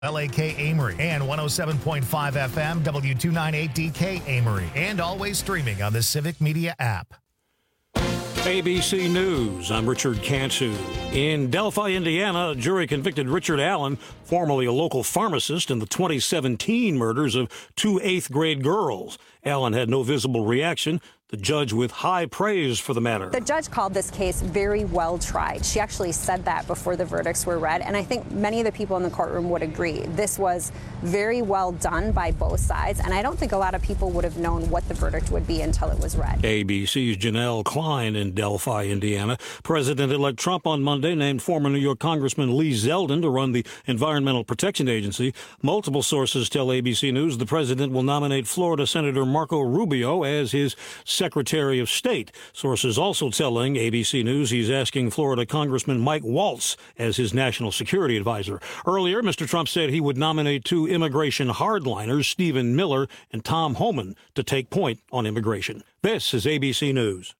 LAK Amory and 107.5 FM W298DK Amory, and always streaming on the Civic Media app. ABC News, I'm Richard Cantu. In Delphi, Indiana, a jury convicted Richard Allen, formerly a local pharmacist, in the 2017 murders of two 8th grade girls. Allen had no visible reaction. The judge with high praise for the matter. The judge called this case very well tried. She actually said that before the verdicts were read, and I think many of the people in the courtroom would agree. This was very well done by both sides, and I don't think a lot of people would have known what the verdict would be until it was read. ABC's Janelle Klein in Delphi, Indiana. President-elect Trump on Monday named former New York Congressman Lee Zeldin to run the Environmental Protection Agency. Multiple sources tell ABC News the president will nominate Florida Senator Marco Rubio as his Secretary of State. Sources also telling ABC News he's asking Florida Congressman Mike Waltz as his national security advisor. Earlier, Mr. Trump said he would nominate two immigration hardliners, Stephen Miller and Tom Homan, to take point on immigration. This is ABC News.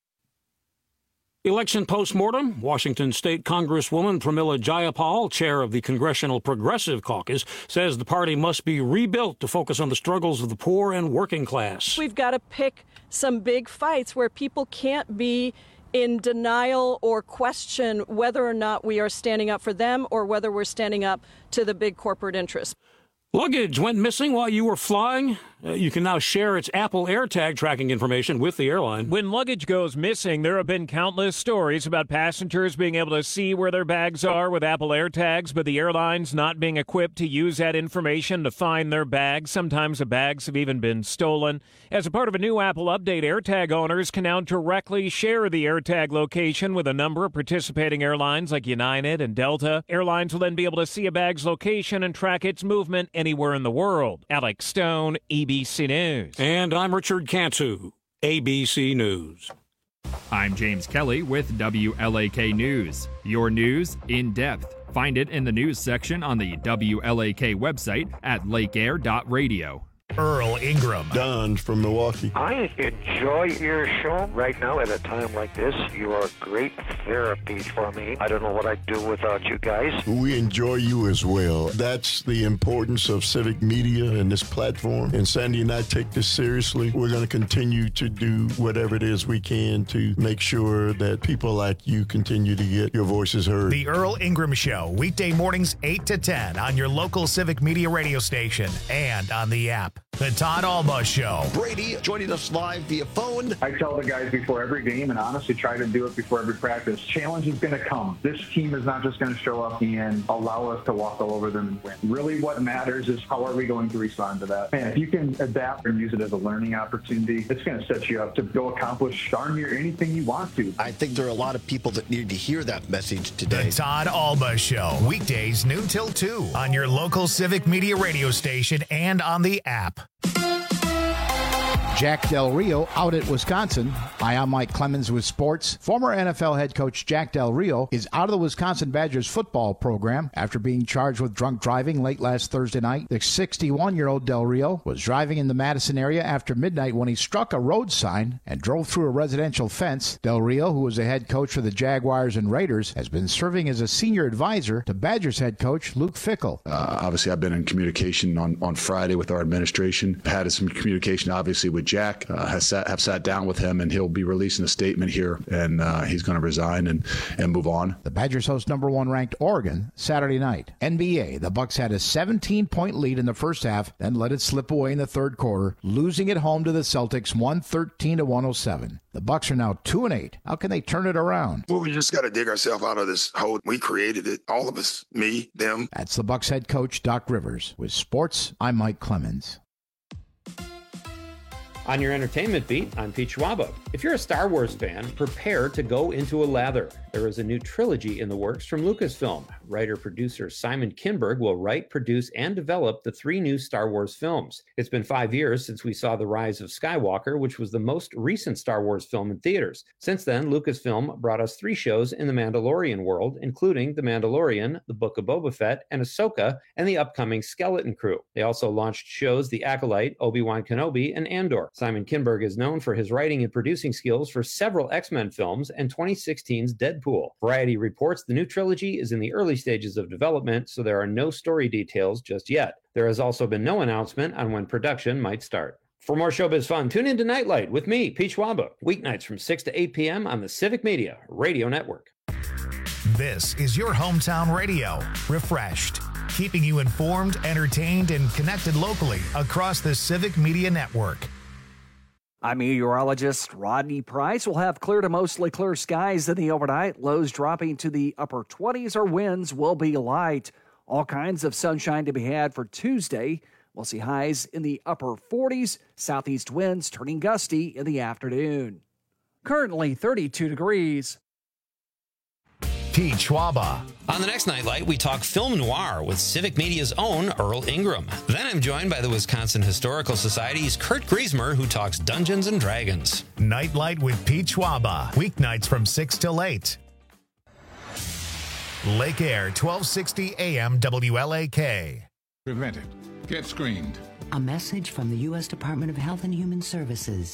Election postmortem. Washington State Congresswoman Pramila Jayapal, chair of the Congressional Progressive Caucus, says the party must be rebuilt to focus on the struggles of the poor and working class. We've got to pick some big fights where people can't be in denial or question whether or not we are standing up for them or whether we're standing up to the big corporate interests. Luggage went missing while you were flying. You can now share its Apple AirTag tracking information with the airline. When luggage goes missing, there have been countless stories about passengers being able to see where their bags are with Apple AirTags, but the airlines not being equipped to use that information to find their bags. Sometimes the bags have even been stolen. As a part of a new Apple update, AirTag owners can now directly share the AirTag location with a number of participating airlines like United and Delta. Airlines will then be able to see a bag's location and track its movement anywhere in the world. Alex Stone, ABC News. And I'm Richard Cantu, ABC News. I'm James Kelly with WLAK News. Your news in depth. Find it in the news section on the WLAK website at lakeair.radio. Earl Ingram. Don from Milwaukee. I enjoy your show right now at a time like this. You are great therapy for me. I don't know what I'd do without you guys. We enjoy you as well. That's the importance of civic media and this platform. And Sandy and I take this seriously. We're going to continue to do whatever it is we can to make sure that people like you continue to get your voices heard. The Earl Ingram Show, weekday mornings 8 to 10 on your local civic media radio station and on the app. The Todd Alba Show. Brady joining us live via phone. I tell the guys before every game, and honestly try to do it before every practice, challenge is going to come. This team is not just going to show up and allow us to walk all over them and win. Really what matters is how are we going to respond to that. And if you can adapt and use it as a learning opportunity, it's going to set you up to go accomplish darn near anything you want to. I think there are a lot of people that need to hear that message today. The Todd Alba Show, weekdays noon till 2 on your local civic media radio station and on the app. Jack Del Rio out at Wisconsin. Hi, I'm Mike Clemens with sports. Former NFL head coach Jack Del Rio is out of the Wisconsin Badgers football program after being charged with drunk driving late last Thursday night. The 61-year-old Del Rio was driving in the Madison area after midnight when he struck a road sign and drove through a residential fence. Del Rio, who was a head coach for the Jaguars and Raiders, has been serving as a senior advisor to Badgers head coach Luke Fickell. Obviously, I've been in communication on Friday with our administration. Had some communication, obviously, with Jack. Have sat down with him, and he'll be releasing a statement here, and he's going to resign and move on. The Badgers host number 1 ranked Oregon Saturday night. NBA, the Bucks had a 17-point lead in the first half, then let it slip away in the third quarter, losing at home to the Celtics 113-107. The Bucks are now 2-8. How can they turn it around? Well, we just got to dig ourselves out of this hole. We created it. All of us. Me, them. That's the Bucks head coach, Doc Rivers. With sports, I'm Mike Clemens. On your entertainment beat, I'm Pete Schwaba. If you're a Star Wars fan, prepare to go into a lather. There is a new trilogy in the works from Lucasfilm. Writer-producer Simon Kinberg will write, produce, and develop the 3 new Star Wars films. It's been 5 years since we saw The Rise of Skywalker, which was the most recent Star Wars film in theaters. Since then, Lucasfilm brought us 3 shows in the Mandalorian world, including The Mandalorian, The Book of Boba Fett, and Ahsoka, and the upcoming Skeleton Crew. They also launched shows The Acolyte, Obi-Wan Kenobi, and Andor. Simon Kinberg is known for his writing and producing skills for several X-Men films and 2016's Deadpool Deadpool. Variety reports the new trilogy is in the early stages of development, so there are no story details just yet. There has also been no announcement on when production might start. For more showbiz fun, tune into Nightlight with me, Pete Schwaba, weeknights from 6 to 8 p.m. on the Civic Media Radio Network. This is your hometown radio, Refreshed, keeping you informed, entertained, and connected locally across the Civic Media Network. I'm meteorologist Rodney Price. We'll have clear to mostly clear skies in the overnight, lows dropping to the upper 20s. Our winds will be light. All kinds of sunshine to be had for Tuesday. We'll see highs in the upper 40s, southeast winds turning gusty in the afternoon. Currently 32 degrees. Pete Schwaba. On the next Nightlight, we talk film noir with Civic Media's own Earl Ingram. Then I'm joined by the Wisconsin Historical Society's Kurt Griesmer, who talks Dungeons and Dragons. Nightlight with Pete Schwaba, weeknights from 6 till 8. Lake Air, 1260 AM WLAK. Prevent it. Get screened. A message from the U.S. Department of Health and Human Services.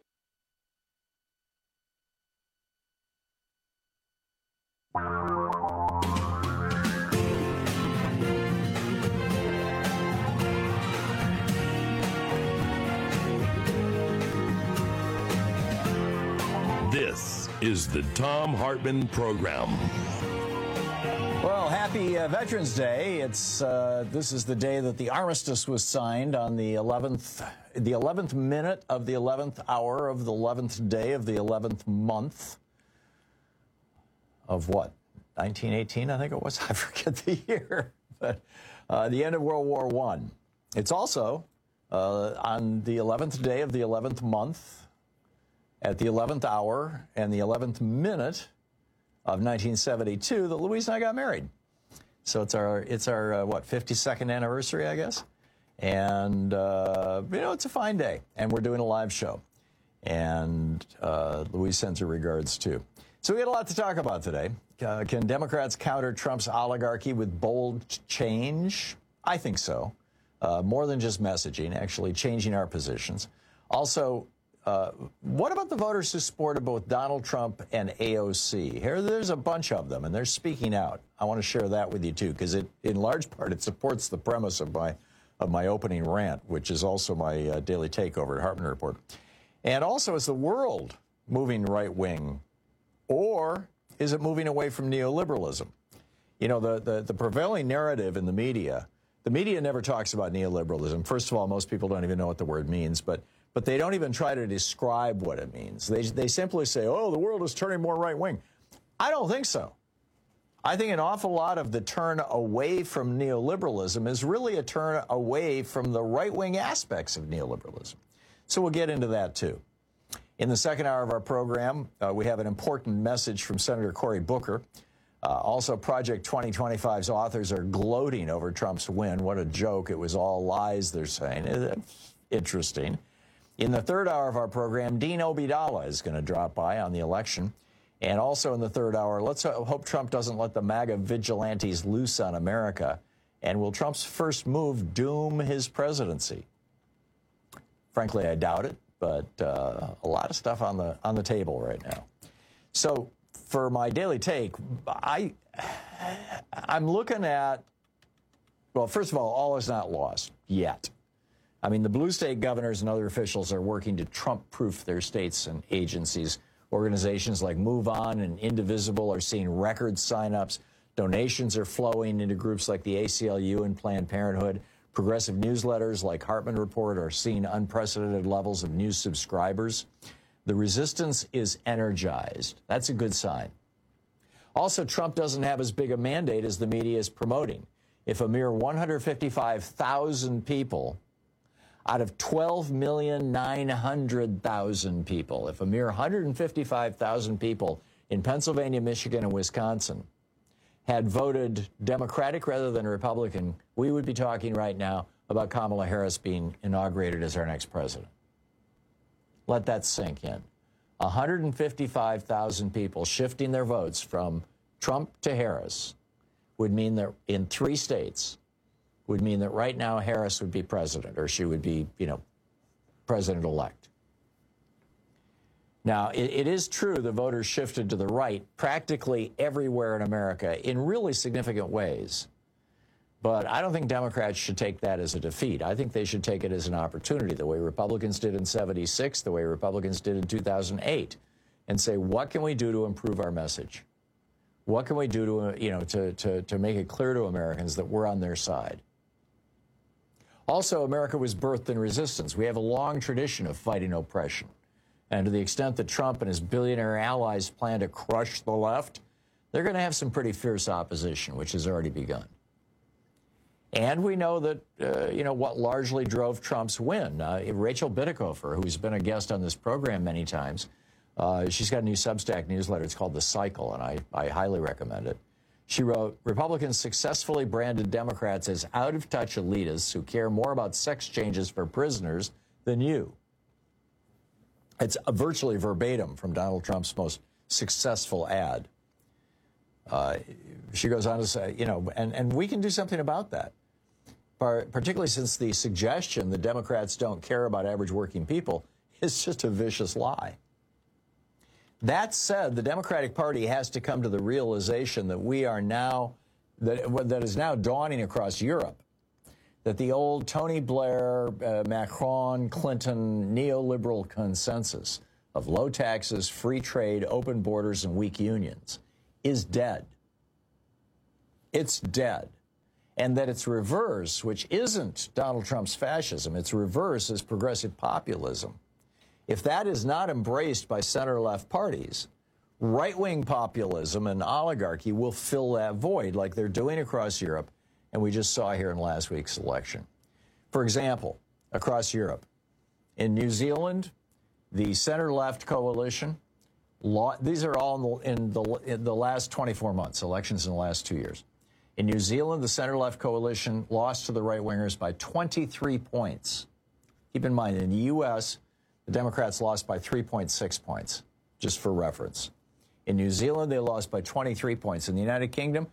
This is the Thom Hartmann Program. Well, happy Veterans Day. This is the day that the armistice was signed on the 11th minute of the 11th hour of the 11th day of the 11th month of what? 1918, I think it was. I forget the year. But the end of World War I. It's also on the 11th day of the 11th month at the 11th hour and the 11th minute of 1972 that Louise and I got married. So it's our 52nd anniversary, I guess. And, it's a fine day. And we're doing a live show. And Louise sends her regards, too. So we got a lot to talk about today. Can Democrats counter Trump's oligarchy with bold change? I think so. More than just messaging, actually changing our positions. Also, what about the voters who supported both Donald Trump and AOC? There's a bunch of them, and they're speaking out. I want to share that with you, too, because in large part, it supports the premise of my opening rant, which is also my daily takeover at Hartmann Report. And also, is the world moving right-wing, or is it moving away from neoliberalism? You know, the prevailing narrative in the media never talks about neoliberalism. First of all, most people don't even know what the word means, but they don't even try to describe what it means. They simply say, oh, the world is turning more right-wing. I don't think so. I think an awful lot of the turn away from neoliberalism is really a turn away from the right-wing aspects of neoliberalism. So we'll get into that, too. In the second hour of our program, we have an important message from Senator Cory Booker. Also, Project 2025's authors are gloating over Trump's win. What a joke. It was all lies, they're saying. Interesting. In the third hour of our program, Dean Obeidallah is going to drop by on the election. And also in the third hour, let's hope Trump doesn't let the MAGA vigilantes loose on America. And will Trump's first move doom his presidency? Frankly, I doubt it, but a lot of stuff on the table right now. So for my daily take, I'm looking at, well, first of all is not lost yet. I mean, the blue state governors and other officials are working to Trump-proof their states and agencies. Organizations like Move On and Indivisible are seeing record signups. Donations are flowing into groups like the ACLU and Planned Parenthood. Progressive newsletters like Hartmann Report are seeing unprecedented levels of news subscribers. The resistance is energized. That's a good sign. Also, Trump doesn't have as big a mandate as the media is promoting. If a mere 155,000 people out of 12,900,000 people, if a mere 155,000 people in Pennsylvania, Michigan, and Wisconsin had voted Democratic rather than Republican, we would be talking right now about Kamala Harris being inaugurated as our next president. Let that sink in. 155,000 people shifting their votes from Trump to Harris would mean that in 3 states, would mean that right now Harris would be president, or she would be, president-elect. Now, it is true the voters shifted to the right practically everywhere in America in really significant ways. But I don't think Democrats should take that as a defeat. I think they should take it as an opportunity, the way Republicans did in '76, the way Republicans did in 2008, and say, what can we do to improve our message? What can we do to make it clear to Americans that we're on their side? Also, America was birthed in resistance. We have a long tradition of fighting oppression. And to the extent that Trump and his billionaire allies plan to crush the left, they're going to have some pretty fierce opposition, which has already begun. And we know that, what largely drove Trump's win. Rachel Bitecofer, who's been a guest on this program many times, she's got a new Substack newsletter. It's called The Cycle, and I highly recommend it. She wrote, Republicans successfully branded Democrats as out-of-touch elitists who care more about sex changes for prisoners than you. It's virtually verbatim from Donald Trump's most successful ad. She goes on to say, and we can do something about that, particularly since the suggestion that Democrats don't care about average working people is just a vicious lie. That said, the Democratic Party has to come to the realization that we are now, that is now dawning across Europe, that the old Tony Blair, Macron, Clinton neoliberal consensus of low taxes, free trade, open borders, and weak unions is dead. It's dead. And that its reverse, which isn't Donald Trump's fascism, its reverse is progressive populism. If that is not embraced by center-left parties, right-wing populism and oligarchy will fill that void like they're doing across Europe, and we just saw here in last week's election. For example, across Europe, in New Zealand, the center-left coalition, these are all in the last 24 months, elections in the last 2 years. In New Zealand, the center-left coalition lost to the right-wingers by 23 points. Keep in mind, in the U.S., the Democrats lost by 3.6 points, just for reference. In New Zealand, they lost by 23 points. In the United Kingdom,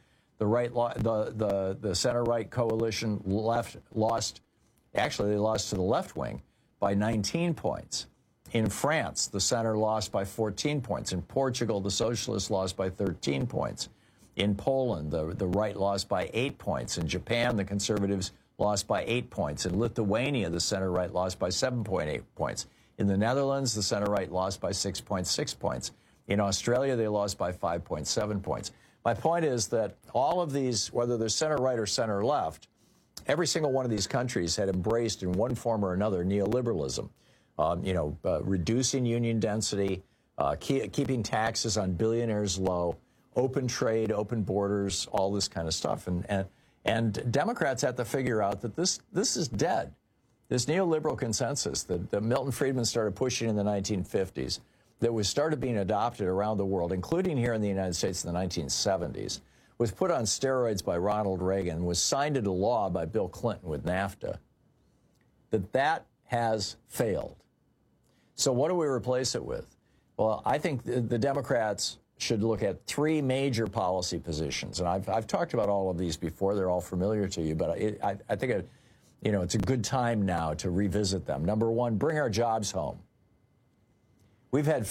the center-right coalition lost to the left wing by 19 points. In France, the center lost by 14 points. In Portugal, the socialists lost by 13 points. In Poland, the right lost by 8 points. In Japan, the conservatives lost by 8 points. In Lithuania, the center-right lost by 7.8 points. In the Netherlands, the center-right lost by 6.6 points. In Australia, they lost by 5.7 points. My point is that all of these, whether they're center-right or center-left, every single one of these countries had embraced in one form or another neoliberalism, reducing union density, keeping taxes on billionaires low, open trade, open borders, all this kind of stuff. And Democrats have to figure out that this is dead. This neoliberal consensus that Milton Friedman started pushing in the 1950s, that was started being adopted around the world, including here in the United States in the 1970s, was put on steroids by Ronald Reagan, was signed into law by Bill Clinton with NAFTA, that has failed. So what do we replace it with? Well, I think the Democrats should look at three major policy positions. And I've talked about all of these before. They're all familiar to you, but I think it's a good time now to revisit them. Number one, bring our jobs home. We've had,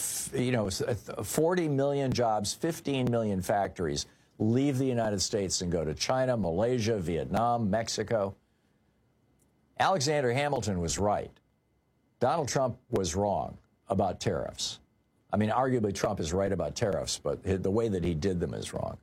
40 million jobs, 15 million factories leave the United States and go to China, Malaysia, Vietnam, Mexico. Alexander Hamilton was right. Donald Trump was wrong about tariffs. I mean, arguably Trump is right about tariffs, but the way that he did them is wrong.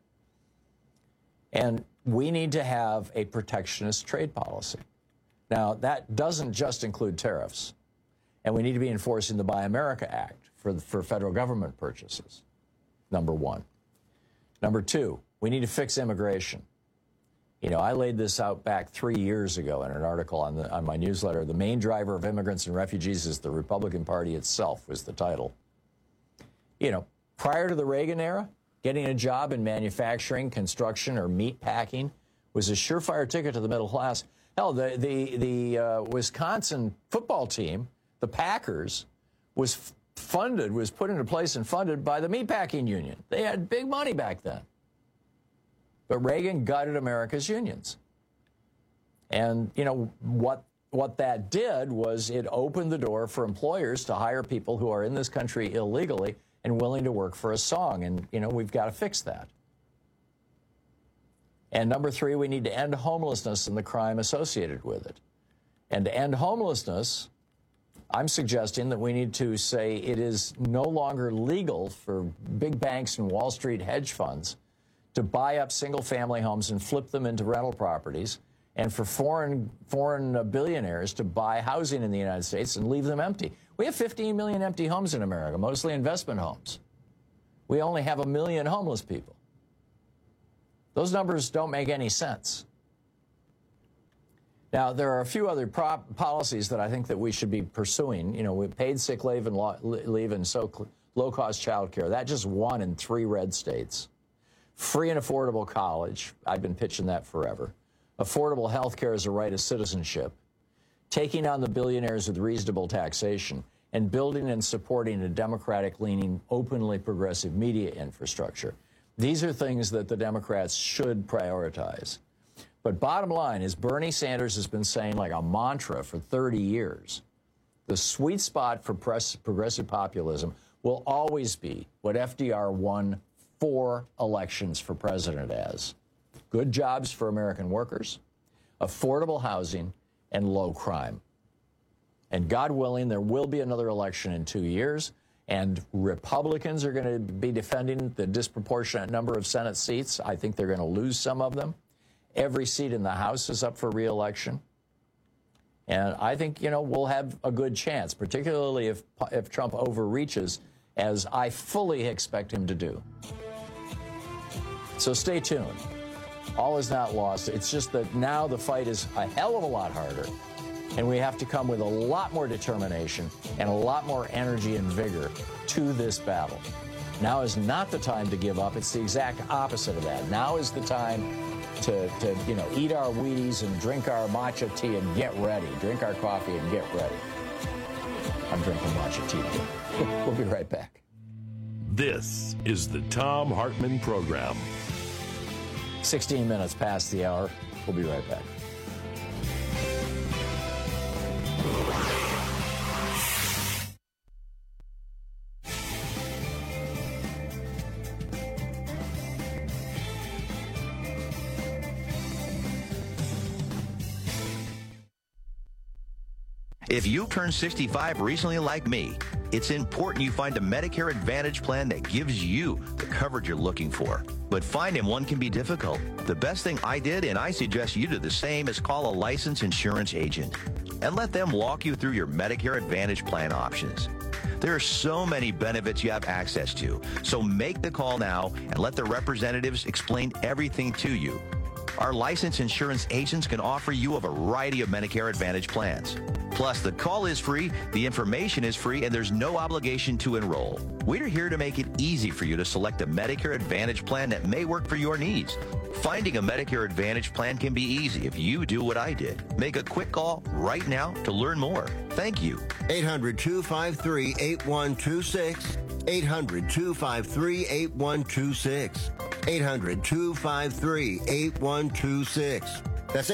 And we need to have a protectionist trade policy. Now, that doesn't just include tariffs. And we need to be enforcing the Buy America Act for federal government purchases, number one. Number two, we need to fix immigration. I laid this out back 3 years ago in an article on my newsletter. The main driver of immigrants and refugees is the Republican Party itself, was the title. Prior to the Reagan era, getting a job in manufacturing, construction, or meat packing was a surefire ticket to the middle class. Hell, the Wisconsin football team, the Packers, was put into place and funded by the meatpacking union. They had big money back then. But Reagan gutted America's unions. And, what what that did was it opened the door for employers to hire people who are in this country illegally and willing to work for a song. And, we've got to fix that. And number 3, we need to end homelessness and the crime associated with it. And to end homelessness, I'm suggesting that we need to say it is no longer legal for big banks and Wall Street hedge funds to buy up single-family homes and flip them into rental properties, and for foreign billionaires to buy housing in the United States and leave them empty. We have 15 million empty homes in America, mostly investment homes. We only have 1 million homeless people. Those numbers don't make any sense. Now, there are a few other policies that I think that we should be pursuing. Paid sick leave and low-cost child care. That's just 1 in 3 red states. Free and affordable college. I've been pitching that forever. Affordable health care as a right of citizenship. Taking on the billionaires with reasonable taxation. And building and supporting a Democratic-leaning, openly progressive media infrastructure. These are things that the Democrats should prioritize. But bottom line is Bernie Sanders has been saying like a mantra for 30 years. The sweet spot for progressive populism will always be what FDR won 4 elections for president as. Good jobs for American workers, affordable housing, and low crime. And God willing, there will be another election in 2 years, and Republicans are going to be defending the disproportionate number of Senate seats. I think they're going to lose some of them. Every seat in the House is up for re-election. And I think, we'll have a good chance, particularly if Trump overreaches, as I fully expect him to do. So stay tuned. All is not lost. It's just that now the fight is a hell of a lot harder, and we have to come with a lot more determination and a lot more energy and vigor to this battle. Now is not the time to give up. It's the exact opposite of that. Now is the time to eat our Wheaties and drink our matcha tea and get ready. Drink our coffee and get ready. I'm drinking matcha tea. We'll be right back. This is the Thom Hartmann Program. 16 minutes past the hour. We'll be right back. If you turned 65 recently like me, it's important you find a Medicare Advantage plan that gives you the coverage you're looking for. But finding one can be difficult. The best thing I did, and I suggest you do the same, is call a licensed insurance agent and let them walk you through your Medicare Advantage plan options. There are so many benefits you have access to, so make the call now and let the representatives explain everything to you. Our licensed insurance agents can offer you a variety of Medicare Advantage plans. Plus, the call is free, the information is free, and there's no obligation to enroll. We're here to make it easy for you to select a Medicare Advantage plan that may work for your needs. Finding a Medicare Advantage plan can be easy if you do what I did. Make a quick call right now to learn more. Thank you. 800-253-8126. 800-253-8126. 800-253-8126. That's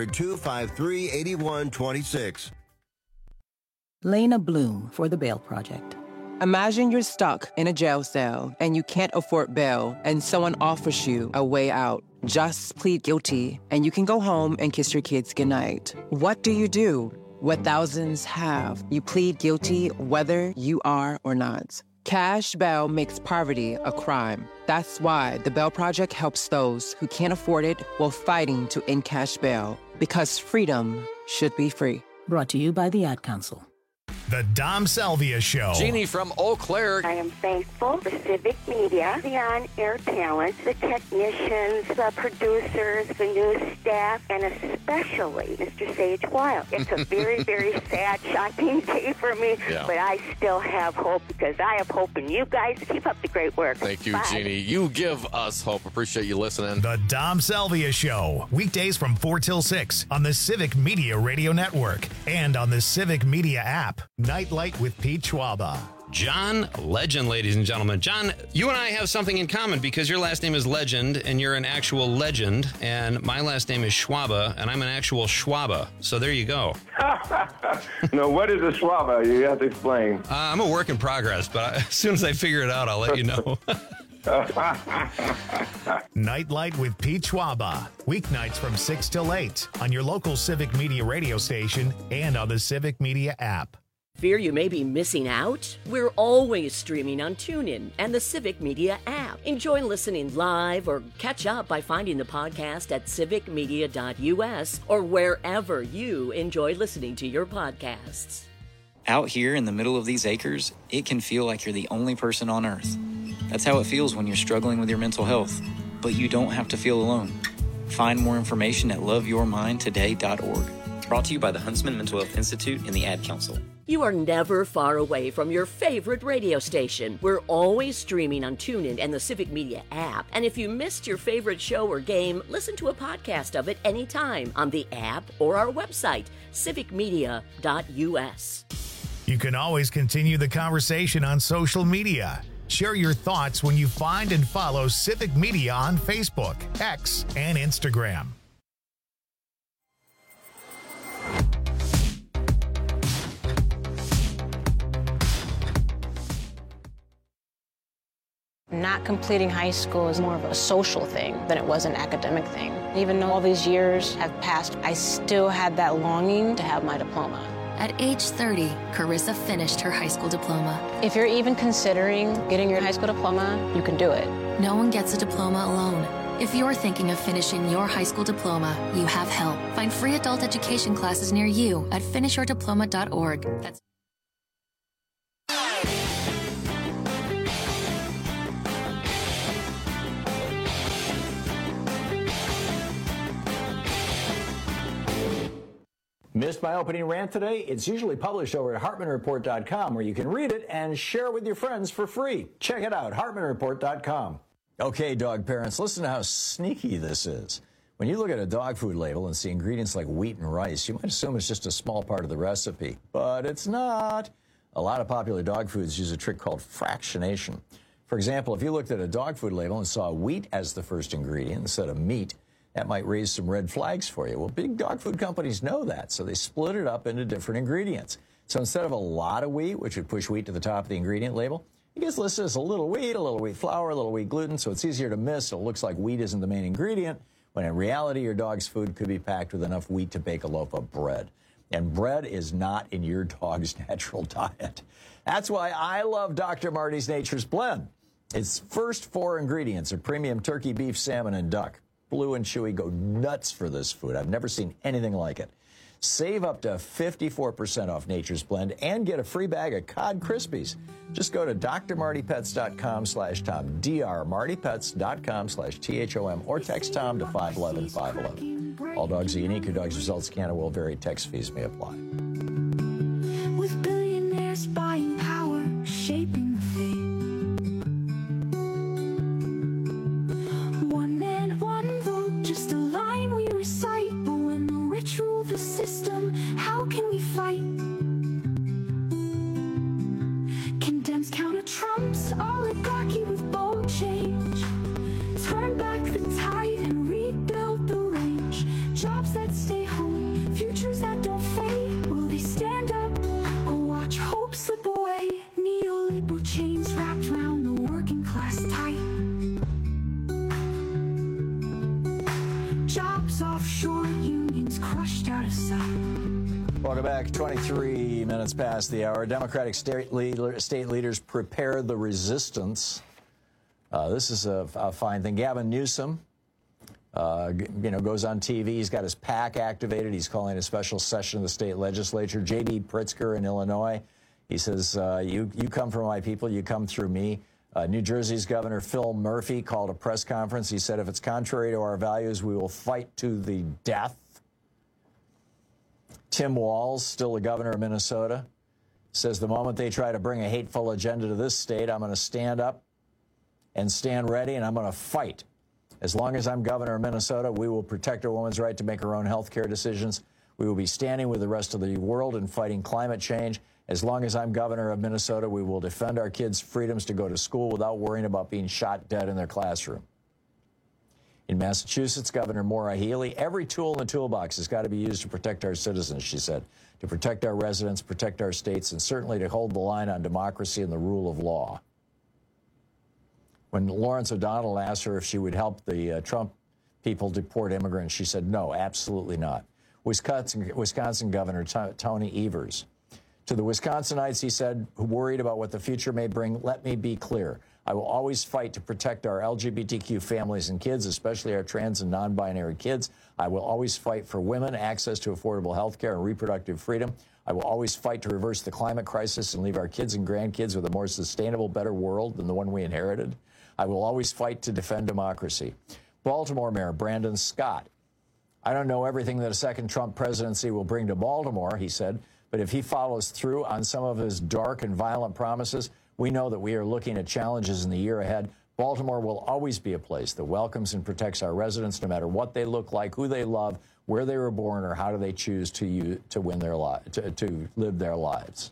800-253-8126. Lena Bloom for the Bail Project. Imagine you're stuck in a jail cell and you can't afford bail and someone offers you a way out. Just plead guilty and you can go home and kiss your kids goodnight. What do you do? What thousands have. You plead guilty whether you are or not. Cash bail makes poverty a crime. That's why the Bail Project helps those who can't afford it while fighting to end cash bail. Because freedom should be free. Brought to you by the Ad Council. The Dom Salvia Show. Jeannie from Eau Claire. I am thankful for Civic Media, the on-air talent, the technicians, the producers, the news staff, and especially Mr. Sage Wild. It's a very, very sad, shocking day for me, but I still have hope because I have hope in you guys. Keep up the great work. Thank you, Bye. Jeannie. You give us hope. Appreciate you listening. The Dom Salvia Show. Weekdays from 4 till 6 on the Civic Media Radio Network and on the Civic Media app. Nightlight with Pete Schwaba. John Legend, ladies and gentlemen. John, you and I have something in common because your last name is Legend and you're an actual legend, and my last name is Schwaba and I'm an actual Schwaba. So there you go. No, what is a Schwaba? You have to explain. I'm a work in progress, but as soon as I figure it out, I'll let you know. Nightlight with Pete Schwaba. Weeknights from 6 till 8 on your local Civic Media radio station and on the Civic Media app. Fear you may be missing out? We're always streaming on TuneIn and the Civic Media app. Enjoy listening live or catch up by finding the podcast at civicmedia.us or wherever you enjoy listening to your podcasts. Out here in the middle of these acres, it can feel like you're the only person on Earth. That's how it feels when you're struggling with your mental health. But you don't have to feel alone. Find more information at loveyourmindtoday.org. Brought to you by the Huntsman Mental Health Institute and the Ad Council. You are never far away from your favorite radio station. We're always streaming on TuneIn and the Civic Media app. And if you missed your favorite show or game, listen to a podcast of it anytime on the app or our website, civicmedia.us. You can always continue the conversation on social media. Share your thoughts when you find and follow Civic Media on Facebook, X, and Instagram. Not completing high school is more of a social thing than it was an academic thing. Even though all these years have passed, I still had that longing to have my diploma. At age 30, Carissa finished her high school diploma. If you're even considering getting your high school diploma, you can do it. No one gets a diploma alone. If you're thinking of finishing your high school diploma, you have help. Find free adult education classes near you at finishyourdiploma.org. That's Missed my opening rant today? It's usually published over at HartmanReport.com, where you can read it and share it with your friends for free. Check it out, HartmanReport.com. Okay, dog parents, listen to how sneaky this is. When you look at a dog food label and see ingredients like wheat and rice, you might assume it's just a small part of the recipe, but it's not. A lot of popular dog foods use a trick called fractionation. For example, if you looked at a dog food label and saw wheat as the first ingredient instead of meat, that might raise some red flags for you. Well, big dog food companies know that, so they split it up into different ingredients. So instead of a lot of wheat, which would push wheat to the top of the ingredient label, it gets listed as a little wheat flour, a little wheat gluten, so it's easier to miss. It looks like wheat isn't the main ingredient, when in reality, your dog's food could be packed with enough wheat to bake a loaf of bread. And bread is not in your dog's natural diet. That's why I love Dr. Marty's Nature's Blend. Its first 4 ingredients are premium turkey, beef, salmon, and duck. Blue and Chewy go nuts for this food. I've never seen anything like it. Save up to 54% off Nature's Blend and get a free bag of Cod Krispies. Just go to drmartypets.com/Tom, drmartypets.com/THOM, or text Tom to 511-511. All dogs are unique. Your dog's results can and will vary. Text fees may apply. With billionaires buying power, shaping the fate. One man, one vote, just a line we recite. But when the rich rule the system, how can we fight? Can Dems counter Trump's oligarchy with bold change? Turn back the tide and rebuild the range. Jobs that stay home, futures that don't fade. Will they stand up or watch hope slip away? Neoliberal chains wrapped around the working class tight. Jobs offshore, unions crushed out of sight. Welcome back. 23 minutes past the hour. Democratic state leaders prepare the resistance. This is a fine thing. Gavin Newsom, goes on TV. He's got his PAC activated. He's calling a special session of the state legislature. J.B. Pritzker in Illinois, he says, you come from my people, you come through me. New Jersey's Governor Phil Murphy called a press conference. He said, if it's contrary to our values, we will fight to the death. Tim Walz, still the governor of Minnesota, says the moment they try to bring a hateful agenda to this state, I'm going to stand up and stand ready, and I'm going to fight. As long as I'm governor of Minnesota, we will protect a woman's right to make her own health care decisions. We will be standing with the rest of the world in fighting climate change. As long as I'm governor of Minnesota, we will defend our kids' freedoms to go to school without worrying about being shot dead in their classroom. In Massachusetts, Governor Maura Healey, every tool in the toolbox has got to be used to protect our citizens, she said, to protect our residents, protect our states, and certainly to hold the line on democracy and the rule of law. When Lawrence O'Donnell asked her if she would help the Trump people deport immigrants, she said, no, absolutely not. Wisconsin Governor Tony Evers. To the Wisconsinites, he said, worried about what the future may bring, let me be clear. I will always fight to protect our LGBTQ families and kids, especially our trans and non-binary kids. I will always fight for women, access to affordable health care and reproductive freedom. I will always fight to reverse the climate crisis and leave our kids and grandkids with a more sustainable, better world than the one we inherited. I will always fight to defend democracy. Baltimore Mayor Brandon Scott. I don't know everything that a second Trump presidency will bring to Baltimore, he said, but if he follows through on some of his dark and violent promises, we know that we are looking at challenges in the year ahead. Baltimore will always be a place that welcomes and protects our residents no matter what they look like, who they love, where they were born, or how do they choose to win their to live their lives.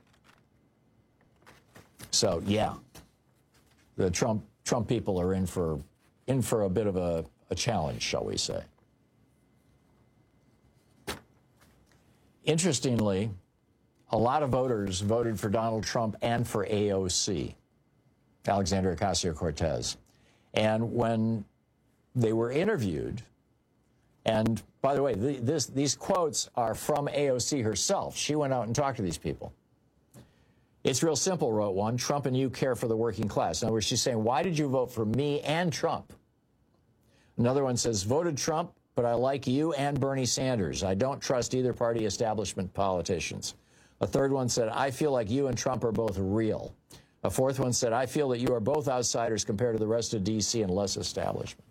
So, yeah, the Trump people are in for a bit of a challenge, shall we say. Interestingly, a lot of voters voted for Donald Trump and for AOC, Alexandria Ocasio-Cortez. And when they were interviewed, and by the way, these quotes are from AOC herself. She went out and talked to these people. It's real simple, wrote one. Trump and you care for the working class. In other words, she's saying, why did you vote for me and Trump? Another one says, voted Trump, but I like you and Bernie Sanders. I don't trust either party establishment politicians. A third one said, I feel like you and Trump are both real. A fourth one said, I feel that you are both outsiders compared to the rest of D.C. and less establishment.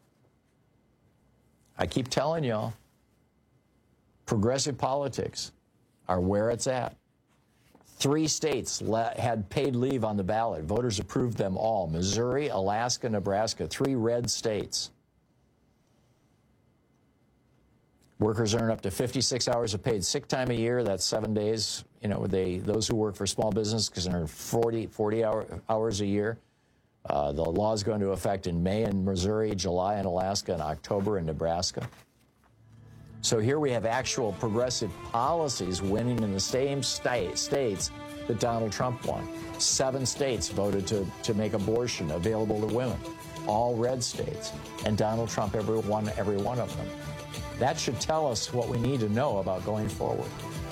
I keep telling y'all, progressive politics are where it's at. 3 states had paid leave on the ballot. Voters approved them all. Missouri, Alaska, Nebraska, 3 red states. Workers earn up to 56 hours of paid sick time a year. That's 7 days. You know, those who work for small business can earn 40 hours a year. The law is going to affect in May in Missouri, July in Alaska, and October in Nebraska. So here we have actual progressive policies winning in the same states that Donald Trump won. 7 states voted to make abortion available to women, all red states, and Donald Trump every one of them. That should tell us what we need to know about going forward.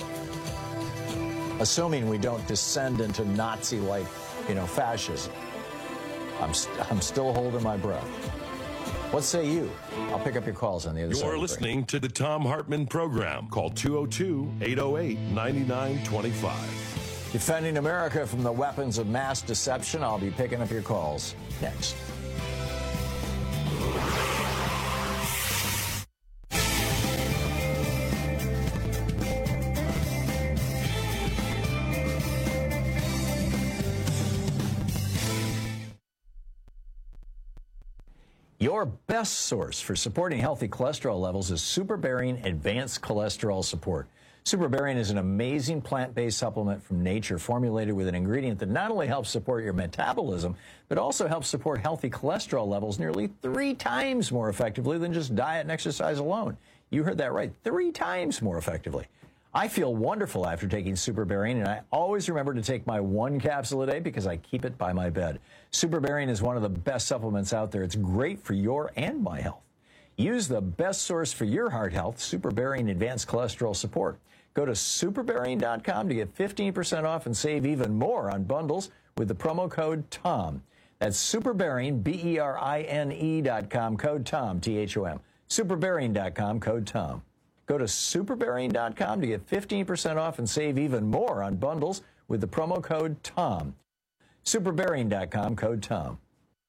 Assuming we don't descend into Nazi-like, fascism. I'm still holding my breath. What say you? I'll pick up your calls on the other side. You're listening to the Thom Hartmann Program. Call 202-808-9925. Defending America from the weapons of mass deception. I'll be picking up your calls next. Your best source for supporting healthy cholesterol levels is Superbearing Advanced Cholesterol Support. Superbearing is an amazing plant-based supplement from nature formulated with an ingredient that not only helps support your metabolism, but also helps support healthy cholesterol levels nearly 3 times more effectively than just diet and exercise alone. You heard that right, 3 times more effectively. I feel wonderful after taking Superbearing, and I always remember to take my 1 capsule a day because I keep it by my bed. Superbearing is one of the best supplements out there. It's great for your and my health. Use the best source for your heart health, Superbearing Advanced Cholesterol Support. Go to superbearing.com to get 15% off and save even more on bundles with the promo code TOM. That's Superbearing, BERINE.com, code TOM, THOM. Superbearing.com, code TOM. Go to superbearing.com to get 15% off and save even more on bundles with the promo code TOM. Superbearing.com, code TOM.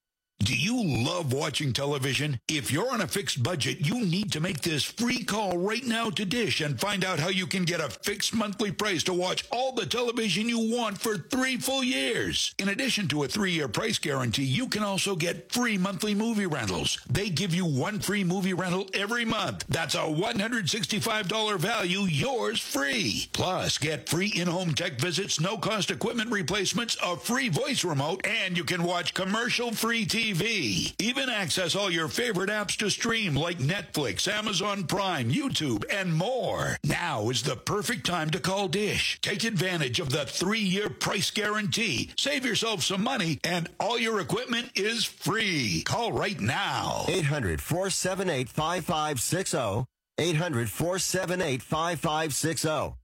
Do you love watching television? If you're on a fixed budget, you need to make this free call right now to Dish and find out how you can get a fixed monthly price to watch all the television you want for 3 full years. In addition to a 3-year price guarantee, you can also get free monthly movie rentals. They give you 1 free movie rental every month. That's a $165 value, yours free. Plus, get free in-home tech visits, no-cost equipment replacements, a free voice remote, and you can watch commercial-free TV. Even access all your favorite apps to stream like Netflix, Amazon Prime, YouTube, and more. Now is the perfect time to call Dish. Take advantage of the 3-year price guarantee. Save yourself some money, and all your equipment is free. Call right now. 800-478-5560. 800-478-5560.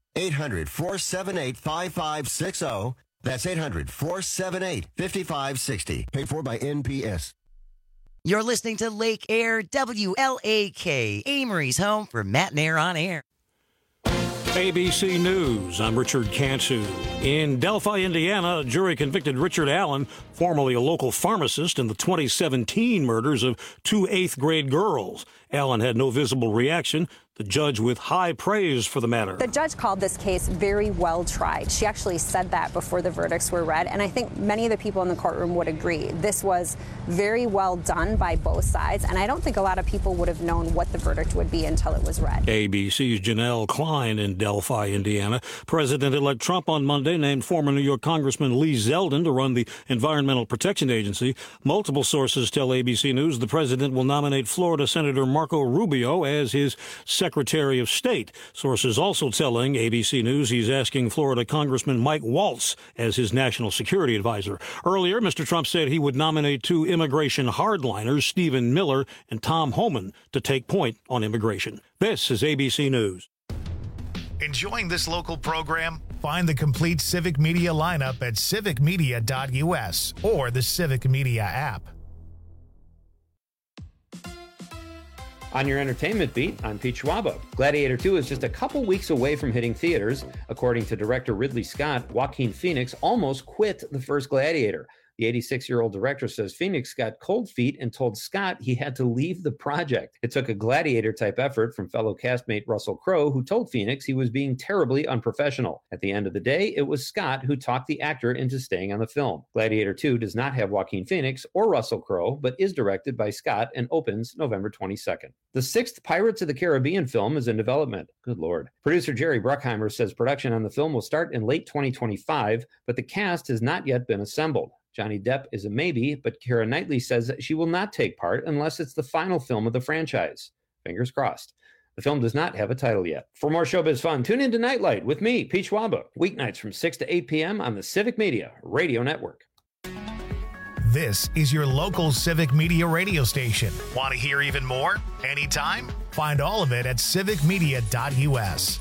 800-478-5560. That's 800-478-5560. Paid for by NPS. You're listening to Lake Air WLAK, Amory's home for Matt and Air on Air. ABC News, I'm Richard Cantu. In Delphi, Indiana, a jury convicted Richard Allen, formerly a local pharmacist, in the 2017 murders of 2 8th-grade girls. Allen had no visible reaction. The judge with high praise for the matter. The judge called this case very well tried. She actually said that before the verdicts were read, and I think many of the people in the courtroom would agree. This was very well done by both sides, and I don't think a lot of people would have known what the verdict would be until it was read. ABC's Janelle Klein in Delphi, Indiana. President-elect Trump on Monday named former New York Congressman Lee Zeldin to run the Environmental Protection Agency. Multiple sources tell ABC News the president will nominate Florida Senator Marco Rubio as his Secretary of State. Sources also telling ABC News he's asking Florida Congressman Mike Waltz as his national security advisor. Earlier, Mr. Trump said he would nominate 2 immigration hardliners, Stephen Miller and Tom Homan, to take point on immigration. This is ABC News. Enjoying this local program? Find the complete Civic Media lineup at civicmedia.us or the Civic Media app. On your entertainment beat, I'm Pete Schwaba. Gladiator 2 is just a couple weeks away from hitting theaters. According to director Ridley Scott, Joaquin Phoenix almost quit the first Gladiator. The 86-year-old director says Phoenix got cold feet and told Scott he had to leave the project. It took a Gladiator-type effort from fellow castmate Russell Crowe, who told Phoenix he was being terribly unprofessional. At the end of the day, it was Scott who talked the actor into staying on the film. Gladiator 2 does not have Joaquin Phoenix or Russell Crowe, but is directed by Scott and opens November 22nd. The 6th Pirates of the Caribbean film is in development. Good Lord. Producer Jerry Bruckheimer says production on the film will start in late 2025, but the cast has not yet been assembled. Johnny Depp is a maybe, but Keira Knightley says that she will not take part unless it's the final film of the franchise. Fingers crossed. The film does not have a title yet. For more showbiz fun, tune in to Nightlight with me, Pete Schwaba, weeknights from 6 to 8 p.m. on the Civic Media Radio Network. This is your local Civic Media radio station. Want to hear even more? Anytime? Find all of it at civicmedia.us.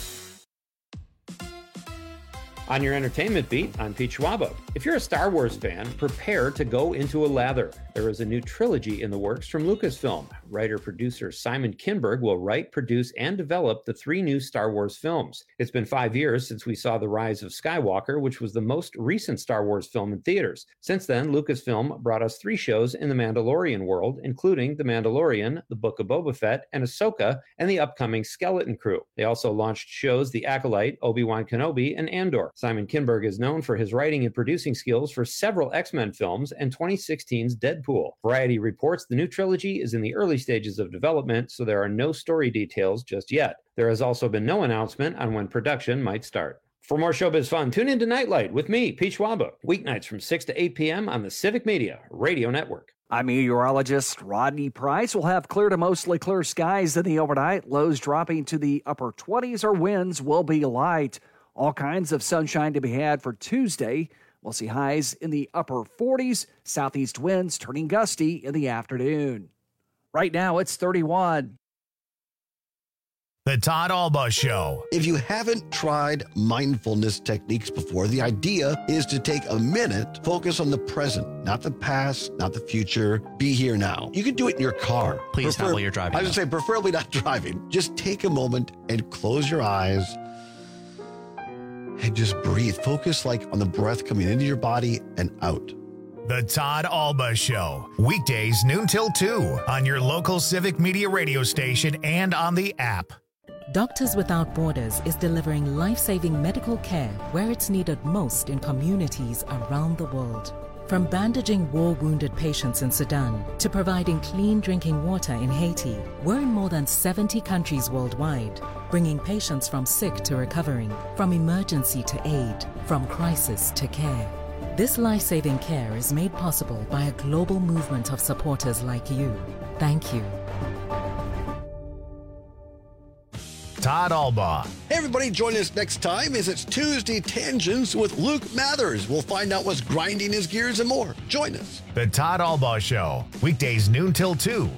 On your entertainment beat, I'm Pete Schwaba. If you're a Star Wars fan, prepare to go into a lather. There is a new trilogy in the works from Lucasfilm. Writer-producer Simon Kinberg will write, produce, and develop the 3 new Star Wars films. It's been 5 years since we saw The Rise of Skywalker, which was the most recent Star Wars film in theaters. Since then, Lucasfilm brought us 3 shows in the Mandalorian world, including The Mandalorian, The Book of Boba Fett, and Ahsoka, and the upcoming Skeleton Crew. They also launched shows The Acolyte, Obi-Wan Kenobi, and Andor. Simon Kinberg is known for his writing and producing skills for several X-Men films and 2016's Deadpool. Variety reports the new trilogy is in the early stages of development, so there are no story details just yet. There has also been no announcement on when production might start. For more showbiz fun, tune in to Nightlight with me, Pete Schwaba, weeknights from 6 to 8 p.m. on the Civic Media Radio Network. I'm meteorologist Rodney Price. We'll have clear to mostly clear skies in the overnight. Lows dropping to the upper 20s. Our winds will be light. All kinds of sunshine to be had for Tuesday. We'll see highs in the upper 40s. Southeast winds turning gusty in the afternoon. Right now, it's 31. The Todd Alba Show. If you haven't tried mindfulness techniques before, the idea is to take a minute, focus on the present, not the past, not the future. Be here now. You can do it in your car. Please not while you're driving. I would say preferably not driving. Just take a moment and close your eyes and just breathe. Focus like on the breath coming into your body and out. The Todd Alba Show, weekdays noon till 2 on your local Civic Media radio station and on the app. Doctors Without Borders is delivering life-saving medical care where it's needed most in communities around the world. From bandaging war-wounded patients in Sudan to providing clean drinking water in Haiti, we're in more than 70 countries worldwide, bringing patients from sick to recovering, from emergency to aid, from crisis to care. This life-saving care is made possible by a global movement of supporters like you. Thank you. Todd Alba. Hey, everybody, join us next time as it's Tuesday Tangents with Luke Mathers. We'll find out what's grinding his gears and more. Join us. The Todd Alba Show, weekdays noon till 2.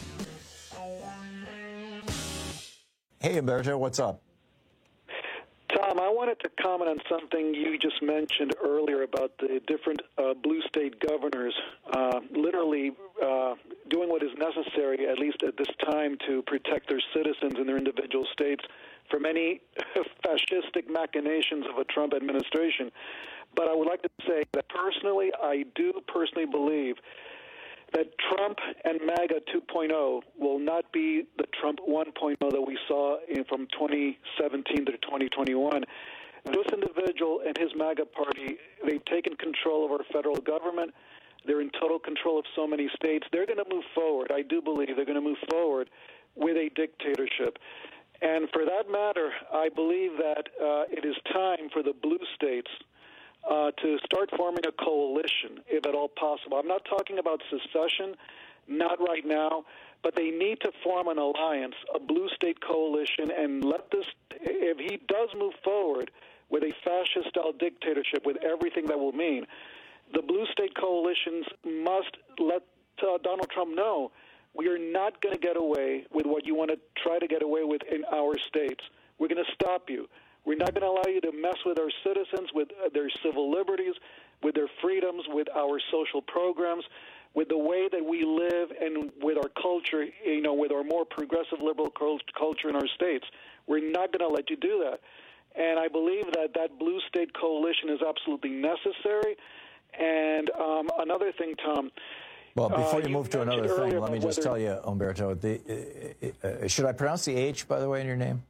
Hey, Umberto, what's up? Tom, I wanted to comment on something you just mentioned earlier about the different blue state governors literally doing what is necessary, at least at this time, to protect their citizens in their individual states from any fascistic machinations of a Trump administration. But I would like to say that personally, I do personally believe that Trump and MAGA 2.0 will not be the Trump 1.0 that we saw from 2017 to 2021. This individual and his MAGA party, they've taken control of our federal government. They're in total control of so many states. They're going to move forward. I do believe they're going to move forward with a dictatorship. And for that matter, I believe that it is time for the blue states to start forming a coalition, if at all possible. I'm not talking about secession, not right now, but they need to form an alliance, a blue state coalition, and let this, if he does move forward with a fascist-style dictatorship with everything that will mean, the blue state coalitions must let Donald Trump know we are not going to get away with what you want to try to get away with in our states. We're going to stop you. We're not going to allow you to mess with our citizens, with their civil liberties, with their freedoms, with our social programs, with the way that we live, and with our culture, with our more progressive liberal culture in our states. We're not going to let you do that. And I believe that that blue state coalition is absolutely necessary. And another thing, Tom. Well, before you move to another thing, let me just tell you, Umberto, should I pronounce the H, by the way, in your name?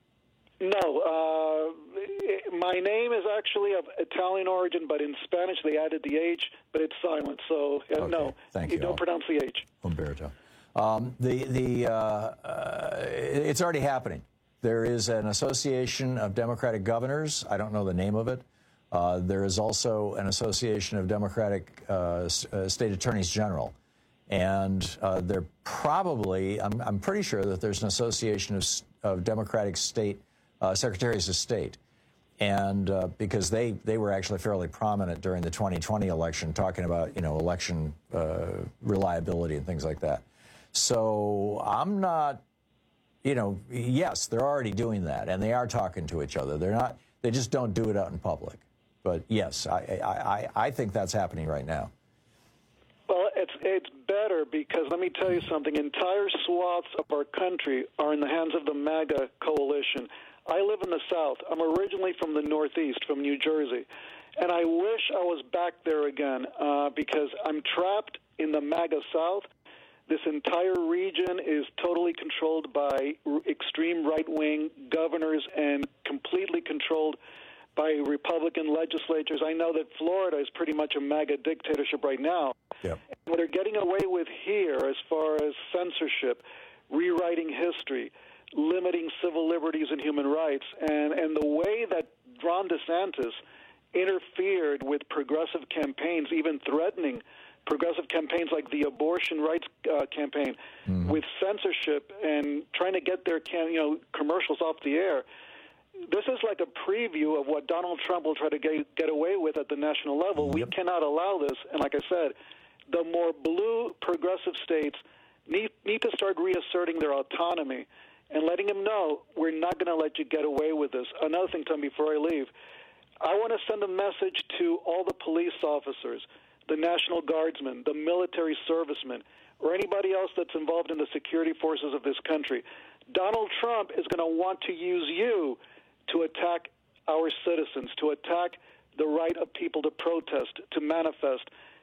No, my name is actually of Italian origin, but in Spanish they added the H, but it's silent. So okay. No, Thank you don't pronounce the H. Umberto, it's already happening. There is an association of Democratic governors. I don't know the name of it. There is also an association of Democratic state attorneys general, and they're probably. I'm pretty sure that there's an association of Democratic state secretaries of state, and because they were actually fairly prominent during the 2020 election, talking about election reliability and things like that. So I'm not, yes, they're already doing that, and they are talking to each other. They're not. They just don't do it out in public. But yes, I think that's happening right now. Well, it's better because let me tell you something. Entire swaths of our country are in the hands of the MAGA coalition. I live in the South. I'm originally from the Northeast, from New Jersey. And I wish I was back there again because I'm trapped in the MAGA South. This entire region is totally controlled by extreme right-wing governors and completely controlled by Republican legislatures. I know that Florida is pretty much a MAGA dictatorship right now. Yep. What they're getting away with here as far as censorship, rewriting history, limiting civil liberties and human rights, and the way that Ron DeSantis interfered with progressive campaigns, even threatening progressive campaigns like the abortion rights campaign with censorship and trying to get their commercials off the air. This is like a preview of what Donald Trump will try to get away with at the national level. Yep. We cannot allow this. And like I said, the more blue progressive states need to start reasserting their autonomy and letting them know we're not going to let you get away with this. Another thing, Tom, before I leave, I want to send a message to all the police officers, the National Guardsmen, the military servicemen, or anybody else that's involved in the security forces of this country. Donald Trump is going to want to use you to attack our citizens, to attack the right of people to protest, to manifest.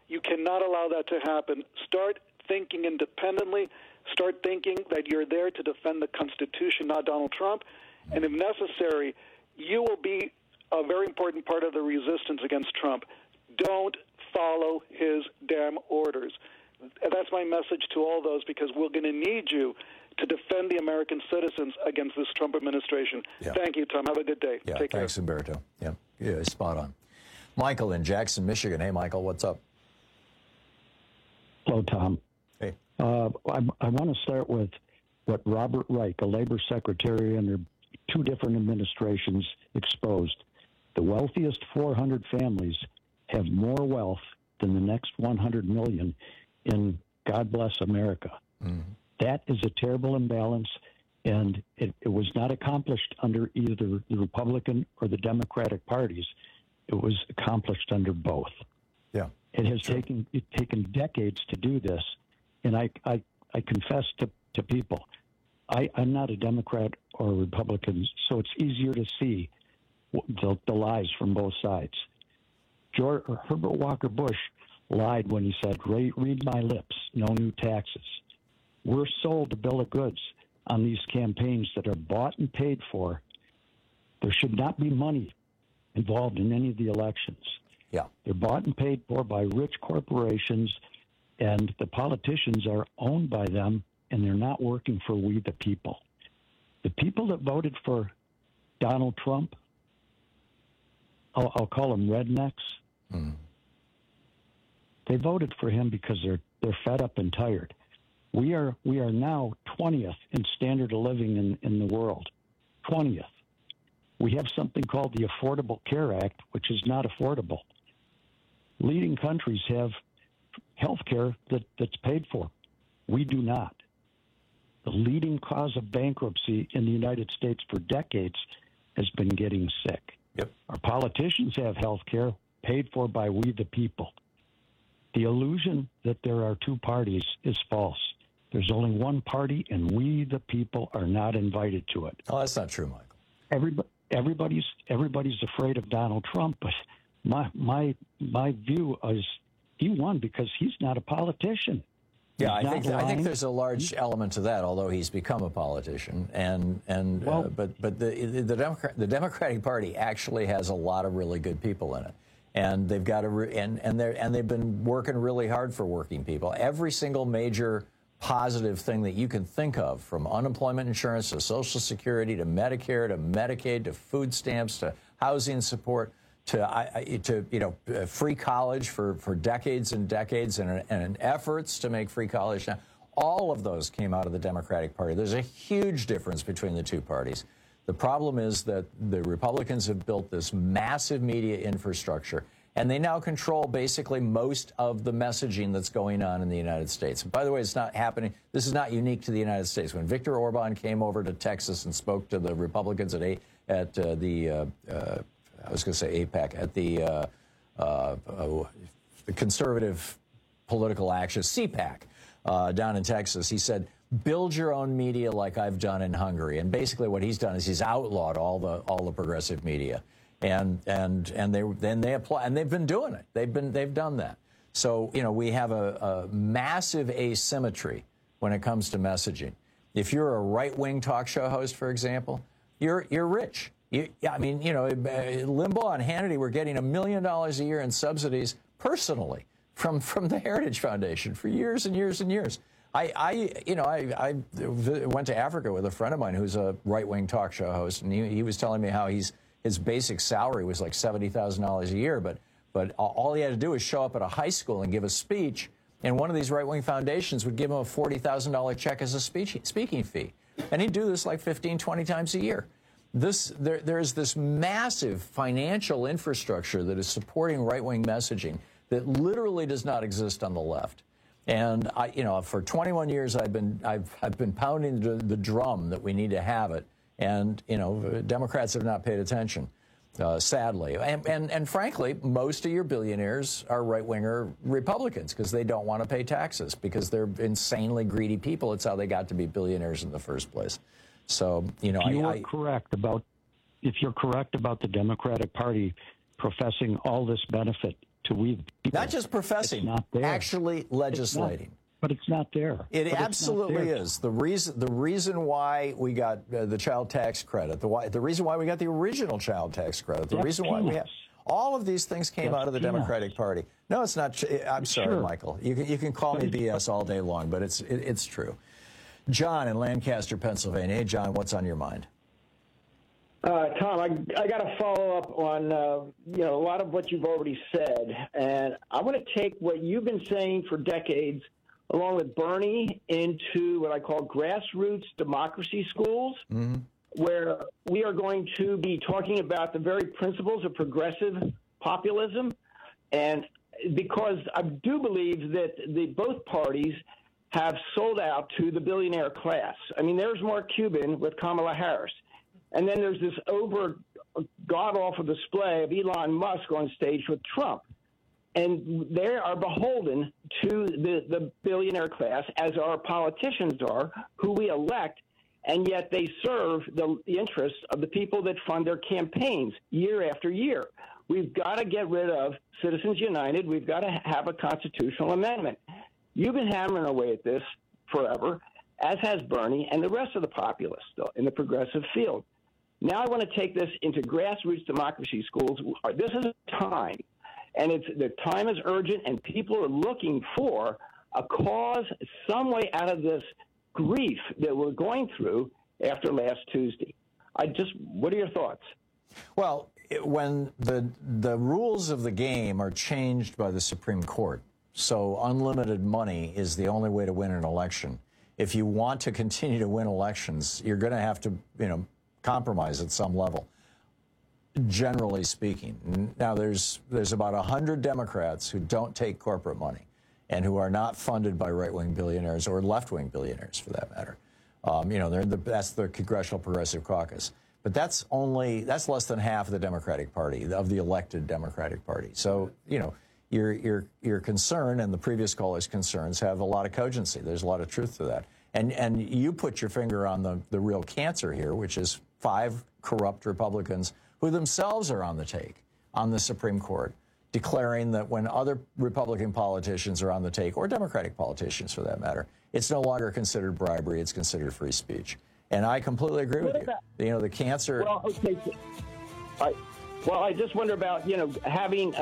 You cannot allow that to happen. Start thinking independently. Start thinking that you're there to defend the Constitution, not Donald Trump. And if necessary, you will be a very important part of the resistance against Trump. Don't follow his damn orders. That's my message to all those, because we're going to need you to defend the American citizens against this Trump administration. Yeah. Thank you, Tom. Have a good day. Yeah, Take care. thanks, Umberto. Yeah, spot on. Michael in Jackson, Michigan. Hey, Michael, what's up? Hello, Tom. Hey. I want to start with what Robert Reich, a labor secretary under two different administrations, exposed. The wealthiest 400 families have more wealth than the next 100 million in God Bless America. Mm-hmm. That is a terrible imbalance, and it was not accomplished under either the Republican or the Democratic parties. It was accomplished under both. Yeah. It has taken decades to do this, and I confess to people, I'm not a Democrat or a Republican, so it's easier to see the lies from both sides. Herbert Walker Bush lied when he said, read my lips, no new taxes. We're sold a bill of goods on these campaigns that are bought and paid for. There should not be money involved in any of the elections. Yeah. They're bought and paid for by rich corporations, and the politicians are owned by them, and they're not working for we the people. The people that voted for Donald Trump, I'll call them rednecks. Mm. They voted for him because they're fed up and tired. We are now 20th in standard of living in the world. 20th. We have something called the Affordable Care Act, which is not affordable. Leading countries have health care that's paid for. We do not. The leading cause of bankruptcy in the United States for decades has been getting sick. Yep. Our politicians have health care paid for by we the people. The illusion that there are two parties is false. There's only one party, and we the people are not invited to it. Oh, that's not true, Michael. Everybody's afraid of Donald Trump, but my view is he won because he's not a politician. Yeah, I think there's a large element to that, although he's become a politician, but the Democratic Party actually has a lot of really good people in it, and they've got they've been working really hard for working people. Every single major positive thing that you can think of, from unemployment insurance to Social Security to Medicare to Medicaid to food stamps to housing support to free college for decades and decades and efforts to make free college now. All of those came out of the Democratic Party. There's a huge difference between the two parties. The problem is that the Republicans have built this massive media infrastructure, and they now control basically most of the messaging that's going on in the United States. And by the way, it's not happening. This is not unique to the United States. When Viktor Orban came over to Texas and spoke to the Republicans at APAC, at the Conservative Political Action, CPAC, down in Texas, he said, build your own media like I've done in Hungary. And basically what he's done is he's outlawed all the progressive media. And they apply, and they've been doing it. They've done that. So, we have a massive asymmetry when it comes to messaging. If you're a right-wing talk show host, for example, you're rich. Limbaugh and Hannity were getting $1 million a year in subsidies personally from the Heritage Foundation for years and years and years. I went to Africa with a friend of mine who's a right-wing talk show host, and he was telling me how his basic salary was like $70,000 a year, but all he had to do was show up at a high school and give a speech, and one of these right-wing foundations would give him a $40,000 check as a speaking fee. And he'd do this like 15, 20 times a year. There's this massive financial infrastructure that is supporting right-wing messaging that literally does not exist on the left. And for 21 years, I've been pounding the drum that we need to have it. And, Democrats have not paid attention, sadly. And frankly, most of your billionaires are right-winger Republicans because they don't want to pay taxes because they're insanely greedy people. It's how they got to be billionaires in the first place. So, if you're correct about the Democratic Party professing all this benefit we the people. Not just professing, not there. Actually legislating. But it's not there. It absolutely is. The reason why we got the child tax credit, the reason why we got the original child tax credit, the reason why we have all of these things came out of the Democratic Party. No, it's not. I'm sorry, Michael. You can call me BS all day long, but it's true. John in Lancaster, Pennsylvania. Hey, John, what's on your mind? Tom, I got to follow up on a lot of what you've already said, and I want to take what you've been saying for decades, along with Bernie, into what I call grassroots democracy schools, where we are going to be talking about the very principles of progressive populism, and because I do believe that both parties have sold out to the billionaire class. I mean, there's Mark Cuban with Kamala Harris. And then there's this god-awful display of Elon Musk on stage with Trump. And they are beholden to the billionaire class, as our politicians are, who we elect, and yet they serve the interests of the people that fund their campaigns year after year. We've got to get rid of Citizens United. We've got to have a constitutional amendment. You've been hammering away at this forever, as has Bernie and the rest of the populace in the progressive field. Now I want to take this into grassroots democracy schools. This is a time, and the time is urgent, and people are looking for a cause, some way out of this grief that we're going through after last Tuesday. What are your thoughts? Well, when the rules of the game are changed by the Supreme Court, so unlimited money is the only way to win an election. If you want to continue to win elections, you're going to have to, compromise at some level, generally speaking. Now, there's about 100 Democrats who don't take corporate money and who are not funded by right-wing billionaires or left-wing billionaires, for that matter. That's the Congressional Progressive Caucus. But that's less than half of the Democratic Party, of the elected Democratic Party. So, your concern and the previous caller's concerns have a lot of cogency. There's a lot of truth to that. And you put your finger on the real cancer here, which is 5 corrupt Republicans who themselves are on the take on the Supreme Court, declaring that when other Republican politicians are on the take, or Democratic politicians for that matter, it's no longer considered bribery, it's considered free speech. And I completely agree with you. The cancer... Well, okay. Well, I just wonder about, having,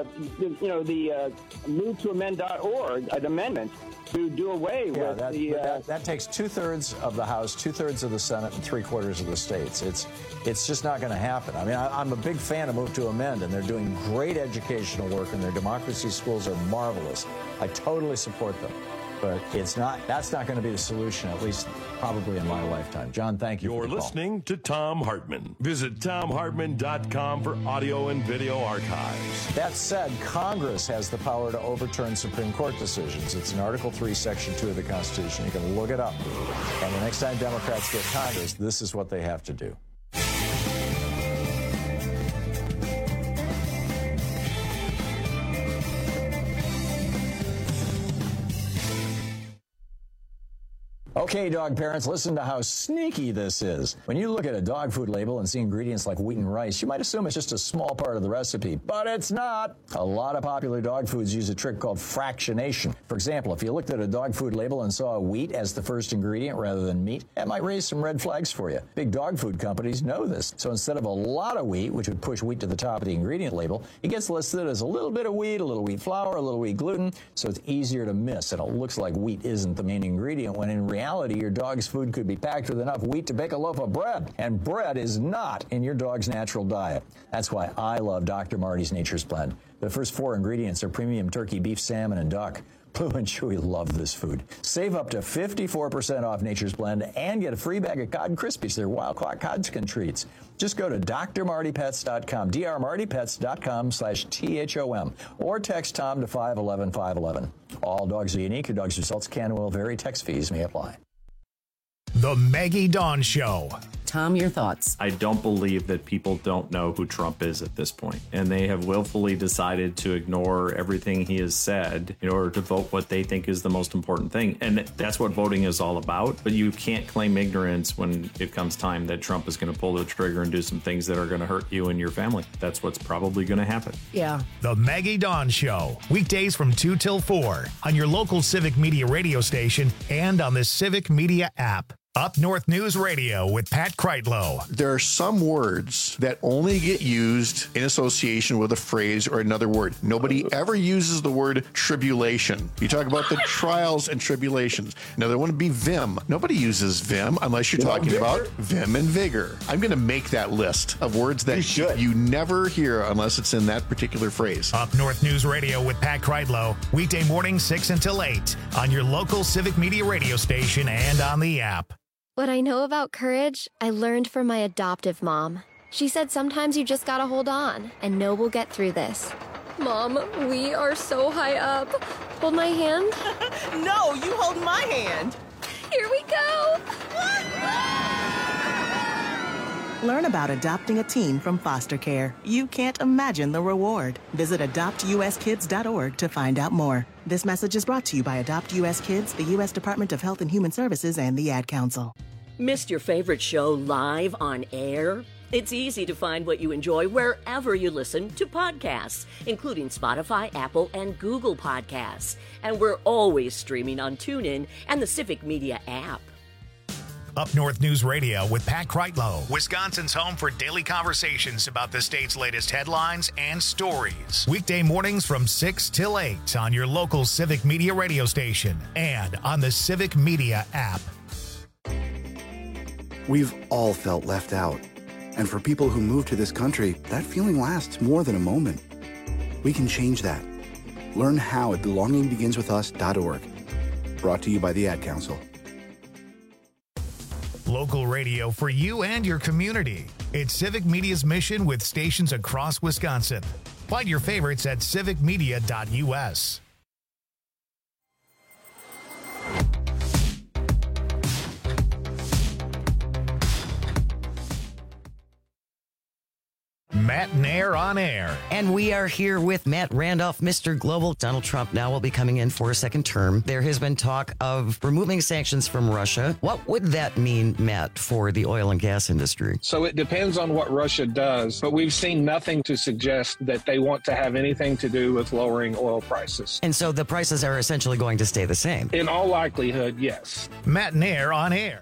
the move to amend.org, an amendment to do away with that takes 2/3 of the House, 2/3 of the Senate, and 3/4 of the states. It's just not going to happen. I mean, I'm a big fan of Move to Amend, and they're doing great educational work, and their democracy schools are marvelous. I totally support them. But that's not going to be the solution, at least probably in my lifetime. John, thank you. You're listening to Thom Hartmann. Visit ThomHartmann.com for audio and video archives. That said, Congress has the power to overturn Supreme Court decisions. It's in Article 3, Section 2 of the Constitution. You can look it up. And the next time Democrats get Congress, this is what they have to do. Okay, dog parents, listen to how sneaky this is. When you look at a dog food label and see ingredients like wheat and rice, you might assume it's just a small part of the recipe, but it's not. A lot of popular dog foods use a trick called fractionation. For example, if you looked at a dog food label and saw wheat as the first ingredient rather than meat, that might raise some red flags for you. Big dog food companies know this. So instead of a lot of wheat, which would push wheat to the top of the ingredient label, it gets listed as a little bit of wheat, a little wheat flour, a little wheat gluten, so it's easier to miss, and it looks like wheat isn't the main ingredient, when in reality, your dog's food could be packed with enough wheat to bake a loaf of bread, and bread is not in your dog's natural diet. That's why I love Dr. Marty's Nature's Blend. The first 4 ingredients are premium turkey, beef, salmon, and duck. Blue and Chewy love this food. Save up to 54% off Nature's Blend and get a free bag of Cod Krispies. They're wild-caught Codskin treats. Just go to drmartypets.com, drmartypets.com/THOM, or text Tom to 511-511. All dogs are unique. Your dog's results can and will vary. Text fees may apply. The Maggie Dawn Show. Tom, your thoughts? I don't believe that people don't know who Trump is at this point, and they have willfully decided to ignore everything he has said in order to vote what they think is the most important thing. And that's what voting is all about. But you can't claim ignorance when it comes time that Trump is going to pull the trigger and do some things that are going to hurt you and your family. That's what's probably going to happen. Yeah. The Maggie Dawn Show, weekdays from 2 till 4 on your local Civic Media radio station and on the Civic Media app. Up North News Radio with Pat Kreitlow. There are some words that only get used in association with a phrase or another word. Nobody ever uses the word tribulation. You talk about the trials and tribulations. Another one would be vim. Nobody uses vim unless you're talking about vim and vigor. I'm going to make that list of words that you never hear unless it's in that particular phrase. Up North News Radio with Pat Kreitlow, weekday morning 6 until 8 on your local Civic Media radio station and on the app. What I know about courage, I learned from my adoptive mom. She said sometimes you just gotta hold on and know we'll get through this. Mom, we are so high up. Hold my hand. No, you hold my hand. Here we go. Learn about adopting a teen from foster care. You can't imagine the reward. Visit adoptuskids.org to find out more. This message is brought to you by Adopt U.S. Kids, the U.S. Department of Health and Human Services, and the Ad Council. Missed your favorite show live on air? It's easy to find what you enjoy wherever you listen to podcasts, including Spotify, Apple, and Google Podcasts. And we're always streaming on TuneIn and the Civic Media app. Up North News Radio with Pat Kreitlow, Wisconsin's home for daily conversations about the state's latest headlines and stories. Weekday mornings from 6 till 8 on your local Civic Media radio station and on the Civic Media app. We've all felt left out. And for people who move to this country, that feeling lasts more than a moment. We can change that. Learn how at belongingbeginswithus.org. Brought to you by the Ad Council. Local radio for you and your community. It's Civic Media's mission with stations across Wisconsin. Find your favorites at civicmedia.us. Matt Nair on air. And we are here with Matt Randolph, Mr. Global. Donald Trump now will be coming in for a second term. There has been talk of removing sanctions from Russia. What would that mean, Matt, for the oil and gas industry? So it depends on what Russia does, but we've seen nothing to suggest that they want to have anything to do with lowering oil prices. And so the prices are essentially going to stay the same? In all likelihood, yes. Matt Nair on air.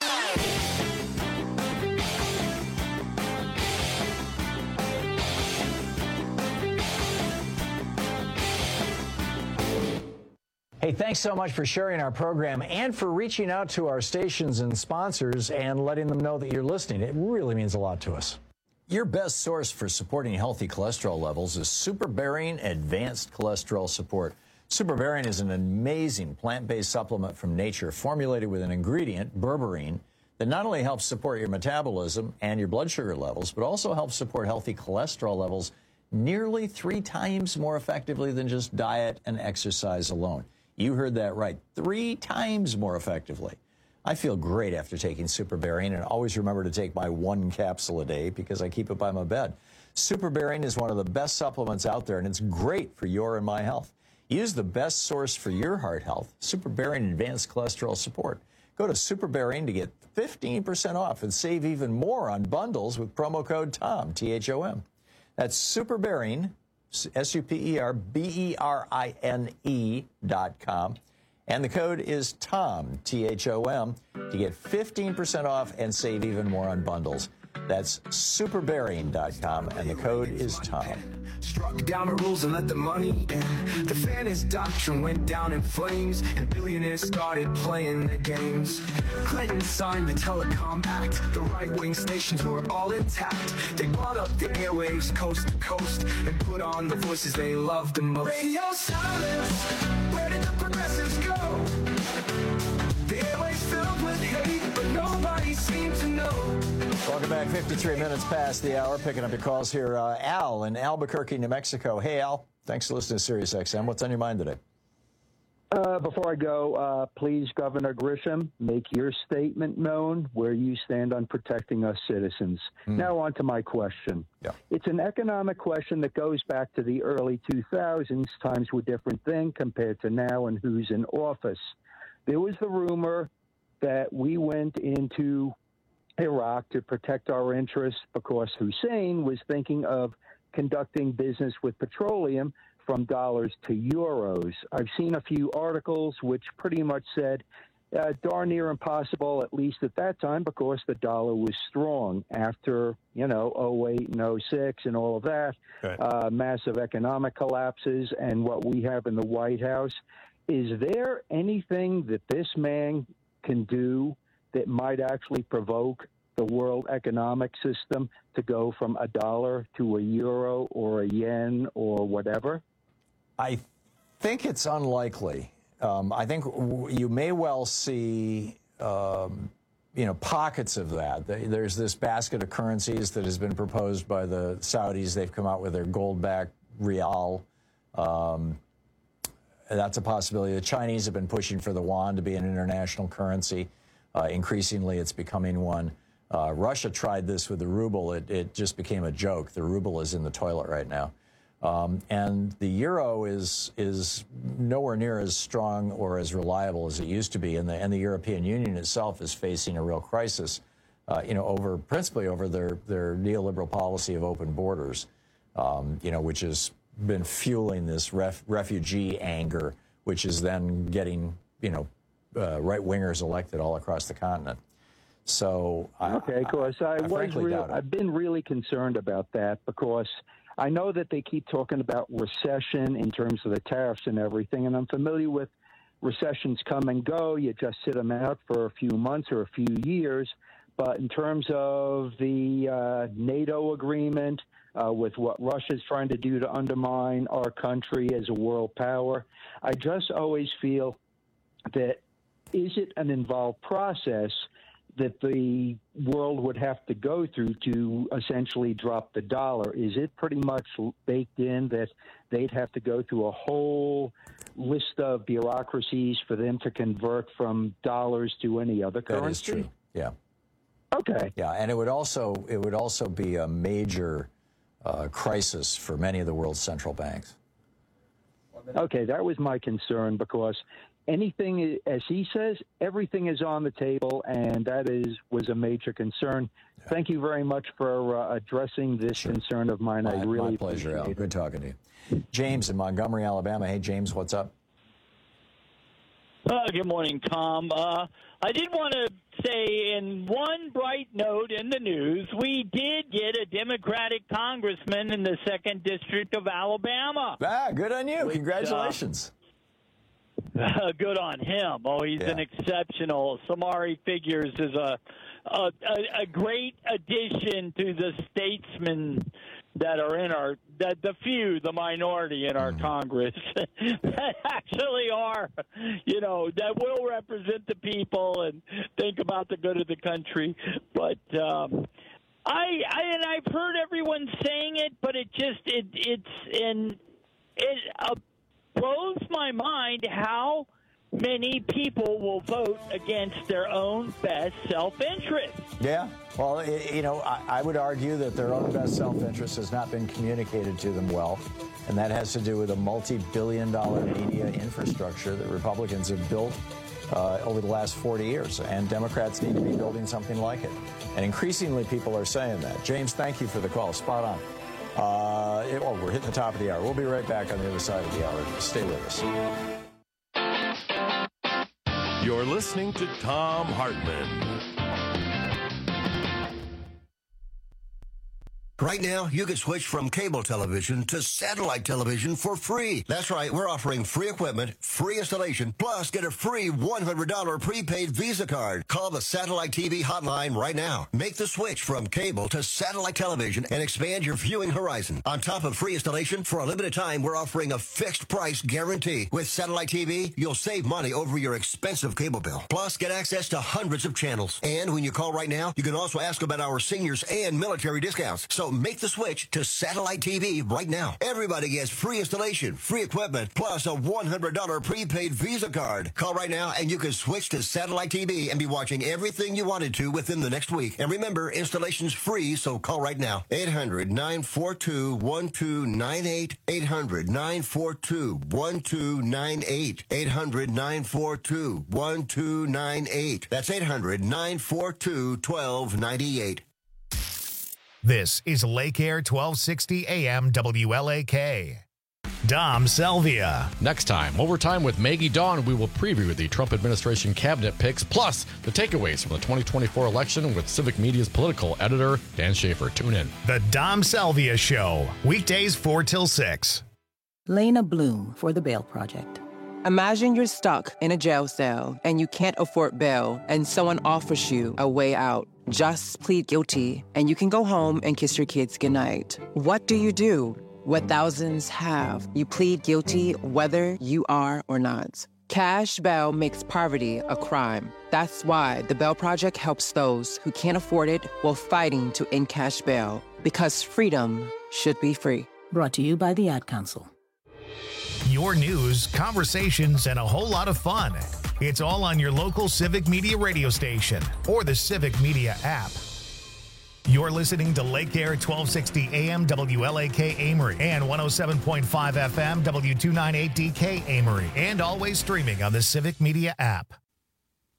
Hey, thanks so much for sharing our program and for reaching out to our stations and sponsors and letting them know that you're listening. It really means a lot to us. Your best source for supporting healthy cholesterol levels is Superbearing Advanced Cholesterol Support. Superbearing is an amazing plant-based supplement from nature formulated with an ingredient, berberine, that not only helps support your metabolism and your blood sugar levels, but also helps support healthy cholesterol levels nearly 3 times more effectively than just diet and exercise alone. You heard that right, 3 times more effectively. I feel great after taking Superbearing, and always remember to take my 1 capsule a day because I keep it by my bed. Superbearing is one of the best supplements out there, and it's great for your and my health. Use the best source for your heart health, Superbearing Advanced Cholesterol Support. Go to Superbearing to get 15% off and save even more on bundles with promo code TOM, T-H-O-M. That's Superbearing, SuperBeRine.com. And the code is TOM, T-H-O-M, to get 15% off and save even more on bundles. That's superbearing.com, and the code is TOM. Struck down the rules and let the money in. The fairness doctrine went down in flames, and billionaires started playing the games. Clinton signed the Telecom Act. The right-wing stations were all intact. They brought up the airwaves coast to coast and put on the voices they loved the most. Radio silence, where did the progressives go? The airwaves filled with hate, but nobody seemed to know. Welcome back, 53 minutes past the hour. Picking up your calls here. Al in Albuquerque, New Mexico. Hey, Al. Thanks for listening to Sirius XM. What's on your mind today? Before I go, please, Governor Grisham, make your statement known where you stand on protecting us citizens. Now on to my question. Yeah. It's an economic question that goes back to the early 2000s. Times were different then compared to now and who's in office. There was the rumor that we went into Iraq to protect our interests because Hussein was thinking of conducting business with petroleum from dollars to euros. I've seen a few articles which pretty much said darn near impossible, at least at that time, because the dollar was strong. After, 08 and 06 and all of that, massive economic collapses and what we have in the White House. Is there anything that this man can do that might actually provoke the world economic system to go from a dollar to a euro or a yen or whatever? I think it's unlikely. I think you may well see, pockets of that. There's this basket of currencies that has been proposed by the Saudis. They've come out with their gold-backed rial. That's a possibility. The Chinese have been pushing for the yuan to be an international currency. Increasingly, it's becoming one. Russia tried this with the ruble. It just became a joke. The ruble is in the toilet right now. And the euro is nowhere near as strong or as reliable as it used to be. And the European Union itself is facing a real crisis, principally over their neoliberal policy of open borders, which has been fueling this refugee anger, which is then getting, right-wingers elected all across the continent. So, I've been really concerned about that because I know that they keep talking about recession in terms of the tariffs and everything, and I'm familiar with recessions come and go. You just sit them out for a few months or a few years. But in terms of the NATO agreement, with what Russia's trying to do to undermine our country as a world power, I just always feel that is it an involved process that the world would have to go through to essentially drop the dollar? Is it pretty much baked in that they'd have to go through a whole list of bureaucracies for them to convert from dollars to any other currency? That is true. Yeah. Okay. Yeah, and it would also be a major crisis for many of the world's central banks. Okay, that was my concern because anything, as he says, everything is on the table, and that was a major concern. Yeah. Thank you very much for addressing this concern of mine. I really my pleasure, Al. Good talking to you. James in Montgomery, Alabama. Hey, James, what's up? Good morning, Tom. I did want to say in one bright note in the news, we did get a Democratic congressman in the 2nd District of Alabama. Good on you. Congratulations. Good on him. Oh, he's an exceptional. Samari Figures is a great addition to the statesmen that are in the minority in our Congress that actually are, that will represent the people and think about the good of the country. But I've heard everyone saying it, but it blows my mind how many people will vote against their own best self-interest. Yeah. Well, I would argue that their own best self-interest has not been communicated to them well, and that has to do with a multi-billion-dollar media infrastructure that Republicans have built over the last 40 years, and Democrats need to be building something like it. And increasingly, people are saying that. James, thank you for the call. Spot on. We're hitting the top of the hour. We'll be right back on the other side of the hour. Stay with us. You're listening to Thom Hartmann. Right now, you can switch from cable television to satellite television for free. That's right. We're offering free equipment, free installation, plus get a free $100 prepaid Visa card. Call the Satellite TV hotline right now. Make the switch from cable to satellite television and expand your viewing horizon. On top of free installation, for a limited time, we're offering a fixed price guarantee. With Satellite TV, you'll save money over your expensive cable bill. Plus, get access to hundreds of channels. And when you call right now, you can also ask about our seniors and military discounts. So So make the switch to satellite TV right now. Everybody gets free installation, free equipment, plus a $100 prepaid Visa card. Call right now and you can switch to satellite TV and be watching everything you wanted to within the next week. And remember, installation's free, so call right now. 800-942-1298. 800-942-1298. 800-942-1298. That's 800-942-1298. This is Lake Air 1260 AM WLAK. Dom Selvia. Next time, Overtime with Maggie Dawn, we will preview the Trump administration cabinet picks, plus the takeaways from the 2024 election with Civic Media's political editor, Dan Schaefer. Tune in. The Dom Selvia Show, weekdays 4 till 6. Lena Bloom for the Bail Project. Imagine you're stuck in a jail cell and you can't afford bail and someone offers you a way out. Just plead guilty and you can go home and kiss your kids goodnight. What do you do? What thousands have. You plead guilty whether you are or not. Cash bail makes poverty a crime. That's why the Bail Project helps those who can't afford it while fighting to end cash bail. Because freedom should be free. Brought to you by the Ad Council. Your news, conversations, and a whole lot of fun. It's all on your local Civic Media radio station or the Civic Media app. You're listening to Lake Air 1260 AM WLAK Amory and 107.5 FM W298DK Amory, and always streaming on the Civic Media app.